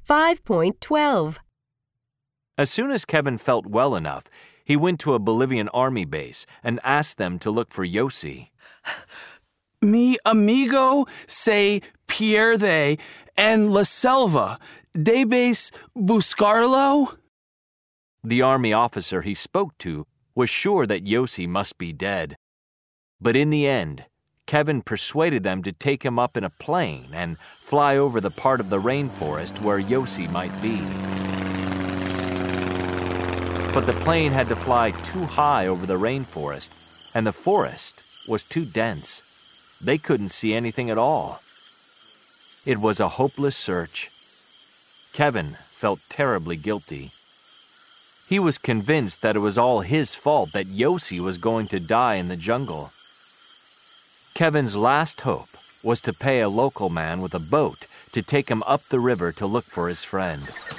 5.12. As soon as Kevin felt well enough, he went to a Bolivian army base and asked them to look for Yossi. Mi amigo se pierde en la selva. ¿Debes buscarlo? The army officer he spoke to was sure that Yossi must be dead. But in the end, Kevin persuaded them to take him up in a plane and fly over the part of the rainforest where Yossi might be. But the plane had to fly too high over the rainforest, and the forest was too dense. They couldn't see anything at all. It was a hopeless search. Kevin felt terribly guilty. He was convinced that it was all his fault that Yossi was going to die in the jungle. Kevin's last hope was to pay a local man with a boat to take him up the river to look for his friend.